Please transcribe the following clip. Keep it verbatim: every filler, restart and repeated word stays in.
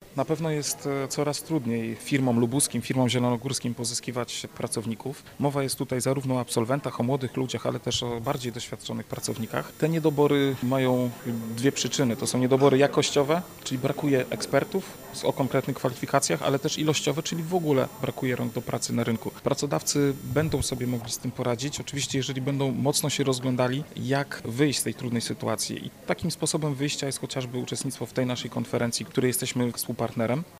Na pewno jest e, coraz trudniej firmom lubuskim, firmom zielonogórskim pozyskiwać pracowników. Mowa jest tutaj zarówno o absolwentach, o młodych ludziach, ale też o bardziej doświadczonych pracownikach. Te niedobory mają dwie przyczyny. To są niedobory jakościowe, czyli brakuje ekspertów o konkretnych kwalifikacjach, ale też ilościowe, czyli w ogóle brakuje rąk do pracy na rynku. Pracodawcy będą sobie mogli z tym poradzić, oczywiście jeżeli będą mocno się rozglądali, jak wyjść z tej trudnej sytuacji. I takim sposobem wyjścia jest chociażby uczestnictwo w tej naszej konferencji, której jesteśmy współpartnerem.